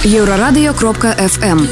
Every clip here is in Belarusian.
Еўрарадыё.FM.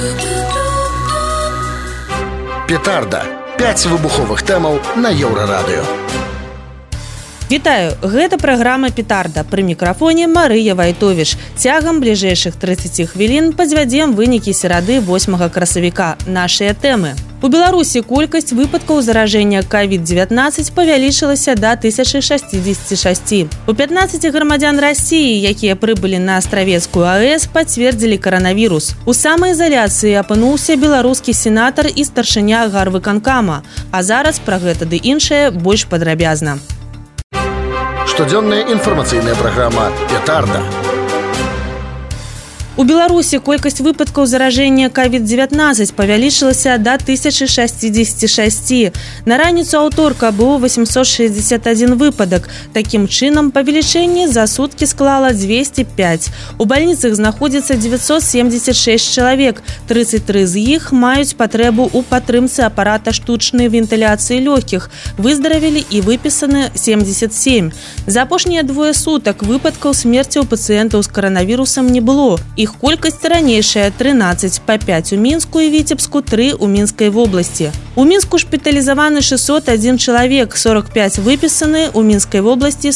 Петарда. 5 выбуховых тэмаў на Еўрарадыё. Вітаю, гэта праграма «Петарда». Пры мікрафоне Марыя Вайтовіч. Цягам бліжэйшых 30 хвілін падвядзем вынікі серады 8 красавіка. Нашыя тэмы. У Беларусі колькасць выпадкаў заражэння COVID-19 павялічылася да 1066. У 15 грамадзян Расіі, якія прыбылі на Астравецкую АЭС, пацвердзілі каранавірус. У самаізаляцыі апынуўся беларускі сенатар і старшыня гарвыканкама. А зараз пра гэта ды іншае больш падрабязна. Штодзённая інфармацыйная праграма «Петарда». У Беларусі колькасць выпадкаў заражэння COVID-19 павялічылася да 1066. На раніцу аўторка быў 861 выпадак. Такім чынам, павелічэнне за суткі склала 205. У бальніцах знаходзіцца 976 чалавек. 33 з іх маюць патрэбу ў падтрымцы апарата штучнай вентыляцыі лёгкіх. Выздаравелі і выпісаны 77. За апошнія двое сутак выпадкаў смерці ў пацыентаў з каранавірусам не было. Іх колькасць ранейшая 13, па 5 у Мінску і Віцебску, 3 у Мінскай вобласці. У Мінску шпіталізаваны 601 чалавек, 45 выпісаны, у Мінскай вобласці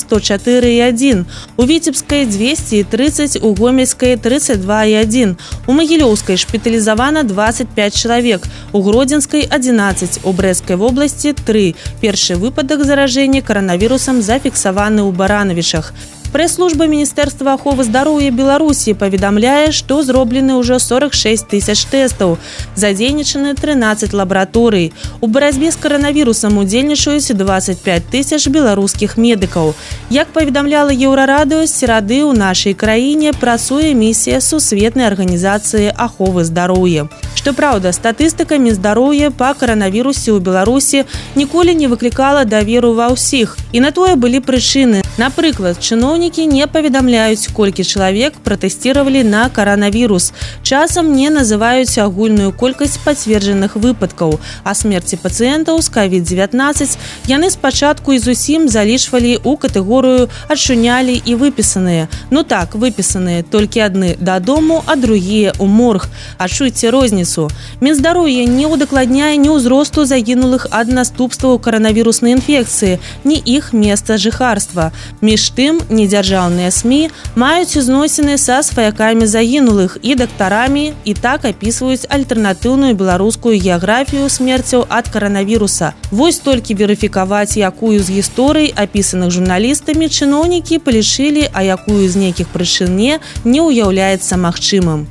104,1, у Віцебскай 230, у Гомельскай 32,1, у Магілёўскай шпіталізавана 25 чалавек, у Гродзенскай 11, у Брэсцкай вобласці 3. Першы выпадак заражэння каранавірусам зафіксаваны ў Баранавічах. Прэс-служба Міністэрства аховы здароўя Беларусі паведамляе, што зроблены ўжо 46 тысяч тэстаў. Задзейнічаны 13 лабараторый. У барацьбе з каранавірусам удзельнічаюць 25 тысяч беларускіх медыкаў. Як паведамляла Еўрарадыё, з серады ў нашай краіне працуе місія Сусветнай арганізацыі аховы здароўя. Што праўда, статыстыка Мінздароўя па каранавірусе ў Беларусі ніколі не выклікала даверу ва ўсіх. І на тое былі прычыны. Напрыклад, чыноўнікі не паведамляюць, колькі чалавек пратэсціравалі на каранавірус. Часам не называюць агульную колькасць пацверджаных выпадкаў, а смерці пацыентаў з COVID-19 яны спачатку і зусім залічвалі ў катэгорыю адчунялі і выпісаныя. Ну так, выпісаныя, толькі адны дадому, а другія ў морг. Адчуйце розніцу. Мінздароўе не ўдакладняе ні ўзросту загінулых ад наступстваў каранавіруснай інфекцыі, ні іх месца жыхарства. Між тым, недзяржаўныя СМІ маюць узносіны са сваякамі загінулых і дактарамі і так апісваюць альтэрнатыўную беларускую геаграфію смерцяў ад каранавіруса. Вось толькі верыфікаваць, якую з гісторый, апісаных журналістамі, чыноўнікі палічылі, а якую з нейкіх прычын не ўяўляецца магчымым.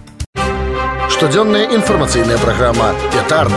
Штодзённая інфармацыйная праграма «Петарда».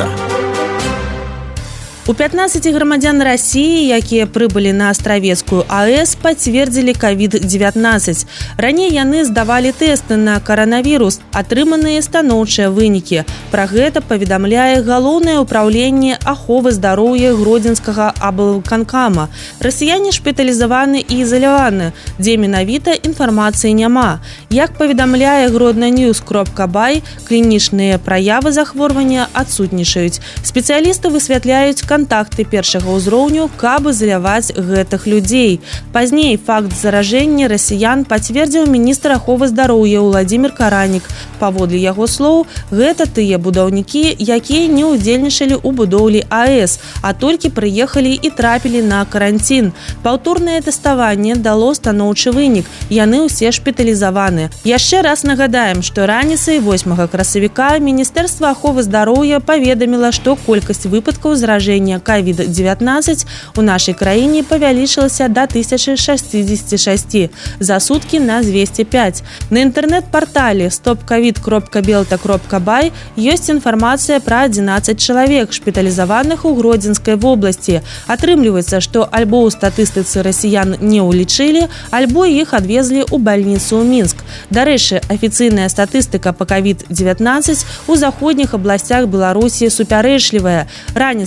У 15 грамадзян Расіі, якія прыбылі на Астравецкую АЭС, пацвердзілі COVID-19. Раней яны здавалі тэсты на каранавірус, атрыманыя станоўчыя вынікі. Пра гэта паведамляе Галоўнае ўпраўленне аховы здароўя Гродзенскага аблвыканкама. Расіяне шпіталізаваны і ізаляваны, дзе менавіта інфармацыі няма. Як паведамляе grodnanews.by, клінічныя праявы захворвання адсутнічаюць. Спецыялісты высвятляюць кантакты першага ўзроўню, каб ізаляваць гэтых людзей. Пазней факт заражэння расіян пацвердзіў міністр аховы здароўя Уладзімір Каранік. Паводле яго слоў, гэта тыя будаўнікі, якія не ўдзельнічалі ў будоўлі АЭС, а толькі прыехалі і трапілі на каранцін. Паўторнае тэставанне дало станоўчы вынік. Яны ўсе шпіталізаваны. Яшчэ раз нагадаем, што раніцай 8 красавіка Міністэрства аховы здароўя паведаміла, што колькасць выпадкаў заражэння COVID-19 у нашай краіне павялічылася да 1066, за суткі на 205. На інтэрнэт-партале stopcovid.belta.by ёсць інфармацыя пра 11 чалавек, шпіталізаваных у Гродзенскай вобласці. Атрымліваецца, што альбо ў статыстыцы расіян не ўлічылі, альбо іх адвезлі ў бальніцу ў Мінск. Дарэчы, афіцыйная статыстыка па COVID-19 у заходніх абласцях Беларусі супярэчлівая. Раніцай 8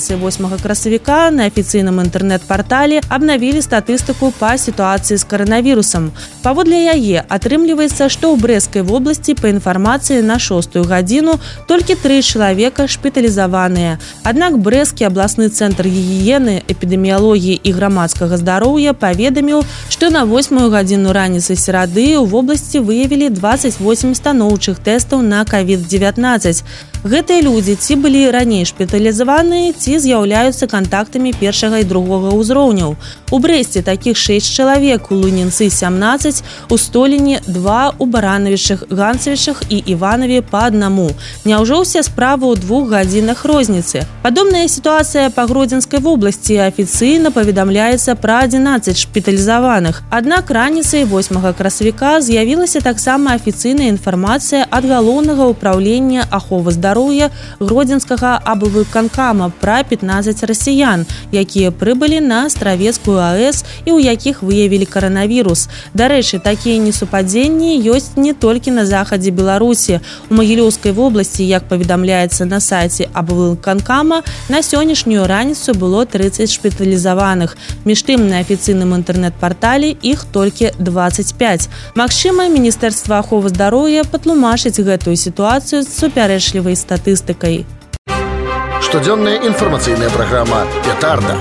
8 красавіка на афіцыйным інтэрнэт-партале абнавілі статыстыку па сітуацыі з каранавірусам. Паводле яе атрымліваецца, што ў Брэсцкай вобласці па інфармацыі на 6-ю гадзіну толькі 3 чалавека шпіталізаваныя. Аднак Брэсцкі абласны цэнтр гігіены, эпідэміялогіі і грамадскага здароўя паведаміў, што на 8-ю гадзіну раніцы серады ў вобласці выявілі 28 станоўчых тэстаў на COVID-19. Гэтыя людзі ці былі раней шпіталізаваныя, ці з'яўляюцца кантактамі першага і другога ўзроўняў. У Брэсце такіх 6 чалавек, у Лунінцы 17, у Століне 2, у Баранавічах, Ганцавічах і Іванаве па аднаму. Няўжо ўся справа ў 2 гадзінах розніцы? Падобная сітуацыя па Гродзенскай вобласці. Афіцыйна паведамляецца пра 11 шпіталізаваных. Аднак раніцай 8 красавіка з'явілася таксама афіцыйная інфармацыя ад Галоўнага ўпраўлення аховы здароўя Гродзенскага аблвыканкама пра 15 расіян, якія прыбылі на Астравецкую АЭС і ў якіх выявілі каранавірус. Дарэчы, такія несупадзенні ёсць не толькі на захадзе Беларусі. У Магілёўскай вобласці, як паведамляецца на сайце аблвыканкама, на сённяшнюю раніцу было 30 шпіталізаваных. Між тым, на афіцыйным інтэрнэт-партале іх толькі 25. Магчыма, Міністэрства аховы здароўя патлумачыць гэтую сітуацыю з супярэчлівай статыстыкай. Штодзённая інфармацыйная праграма «Петарда».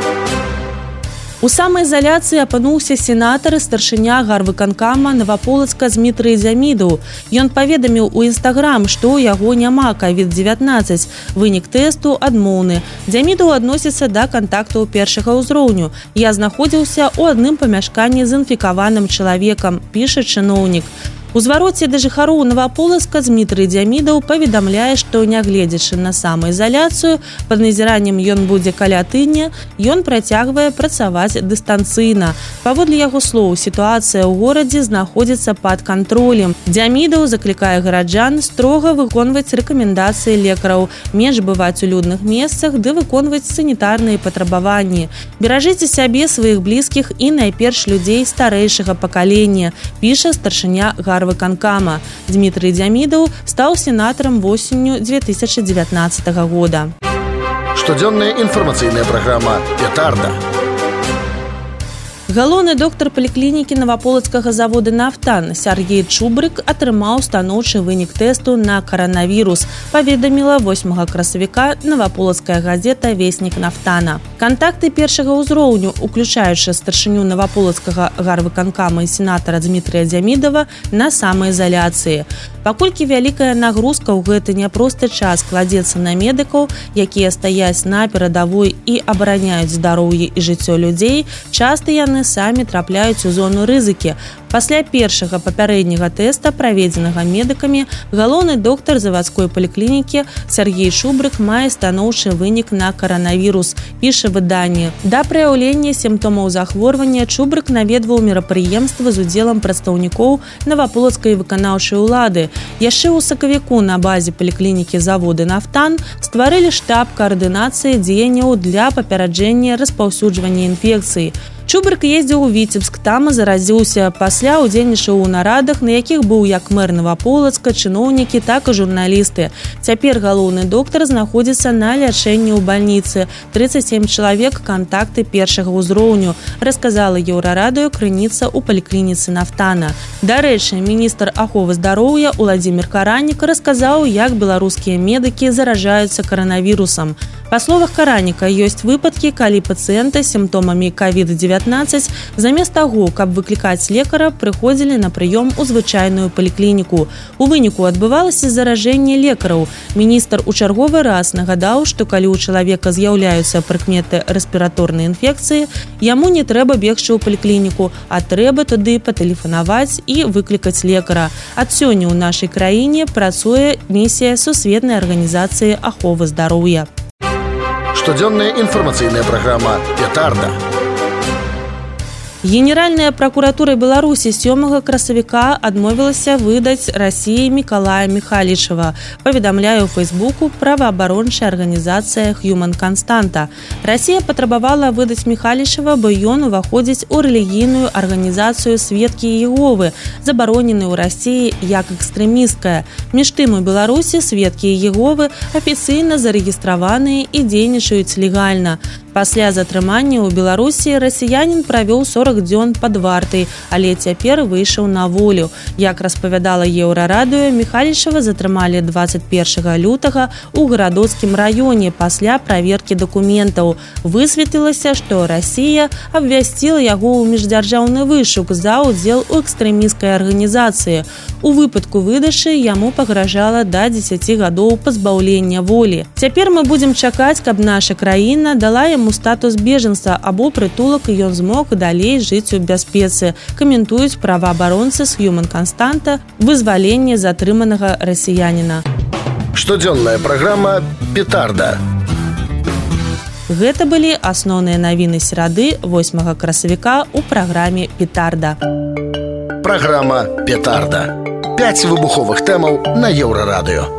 У самаізаляцыі апынуўся сенатар і старшыня гарвыканкама Наваполацка Змітрый Дзямідаў. Ён паведаміў у Інстаграм, што ў яго няма COVID-19. Вынік тэсту адмоўны. Дзямідаў адносіцца да кантактаў першага ўзроўню. Я знаходзіўся ў адным памяшканні з інфікаваным чалавекам, піша чыноўнік. У звароце да жыхароў Наваполацка Змітрый Дзямідаў паведамляе, што нягледзячы на самаізаляцыю, пад назіраннем ён будзе каля тыдня, ён працягвае працаваць дыстанцыйна. Паводле яго слоў, сітуацыя ў горадзе знаходзіцца пад кантролем. Дзямідаў заклікае гараджан строга выконваць рэкамендацыі лекараў, менш бываць у людных месцах ды выконваць санітарныя патрабаванні. Беражыце сябе, сваіх блізкіх і найперш людзей старэйшага пакалення, піша старшыня гарвыканкама. Дмітрый Дзямідаў стаў сенатарам восенню 2019 года. Штодзённая інфармацыйная праграма «Петарда». Галоўны доктар паліклінікі Наваполацкага завода «Нафтан» Сергей Чубрык атрымаў станоўчы вынік тэсту на каранавірус, паведаміла 8 красавіка Наваполацкая газета «Веснік Нафтана». Кантакты першага ўзроўню, уключаючы старшыню Наваполацкага гарвыканкама і сенатара Дмітрыя Дзямідава, на самаізаляцыі. Паколькі вялікая нагрузка ў гэты няпросты час кладзецца на медыкаў, якія стаяць на перадавой і абараняюць здароўе і жыццё людзей, часта яны самі трапляюць у зону рызыкі. Пасля першага папярэдняга тэста, праведзенага медыкамі, галоўны доктар завадской паліклінікі Сергей Чубрык мае станоўчы вынік на каранавірус, піша выданне. Да праяўлення сімптомаў захворвання Чубрык наведваў мерапрыемствы з удзелам прадстаўнікоў Наваполацкай выканаўчай улады. Яшчэ ў сакавіку на базе паліклінікі завода «Нафтан» стварылі штаб каардынацыі дзеянняў для папераджэння распаўсюджвання інфекцыі. Чубрык ездзіў у Віцебск, там заразіўся. Пасля удзельнічаў у нарадах, на якіх быў як мэр Наваполацка, чыноўнікі, так і журналісты. Цяпер галоўны доктар знаходзіцца на лячэнні ў бальніцы. 37 чалавек кантакты першага ўзроўню, расказала Еўрарадыё крыніца ў паліклініцы «Нафтана». Дарэчы, міністр аховы здароўя Уладзімір Каранік расказаў, як беларускія медыкі заражаюцца каранавірусам. Па словах Караніка, ёсць выпадкі, калі пацыенты з сімптомамі COVID-19 замест таго, каб выклікаць лекара, прыходзілі на прыём у звычайную паліклініку. У выніку адбывалася заражэнне лекараў. Міністр у чарговы раз нагадаў, што калі ў чалавека з'яўляюцца прыкметы рэспіраторнай інфекцыі, яму не трэба бегчы ў паліклініку, а трэба туды патэлефанаваць і выклікаць лекара. Ад сёння ў нашай краіне працуе місія Сусветнай арганізацыі аховы здароўя. Штодзённая інфармацыйная праграма «Петарда». Генеральная прокуратура Беларусі 7 красавіка адмовілася выдаць Расіі Мікалая Міхалічева, паведамляе ў Фейсбуку праваабарончая арганізацыя Human Constanta. Расія патрабавала выдаць Міхалічева, бо ён уваходзіць у рэлігійную арганізацыю Сведкі Іеговы, забароненую ў Расіі як экстрэмісткая. Між тым у Беларусі Сведкі Іеговы афіцыйна зарэгістраваныя і дзейнічаюць легальна. Пасля затрымання ў Беларусі расіянін правёў 40 дзён пад вартай, але цяпер выйшаў на волю. Як распавядала Еўрарадыё, Міхалічева затрымалі 21 лютага ў гарадоцкім раёне пасля праверкі дакументаў. Высветлілася, што Расія абвясціла яго ў міждзяржаўны вышук за ўдзел у экстрэмісцкай арганізацыі. У выпадку выдачы яму пагражала да 10 гадоў пазбаўлення волі. Цяпер мы будзем чакаць, каб наша краіна дала яму статус беженца або прытулак, і ён змог далей жыць у бяспецы, каментуюць праваабаронцы з Human Constanta вызваленне затрыманага расіяніна. Штодзённая праграма «Петарда». Гэта былі асноўныя навіны серады 8 красавіка ў праграме «Петарда». Праграма «Петарда». 5 выбуховых тэмаў на Еўрарадыё.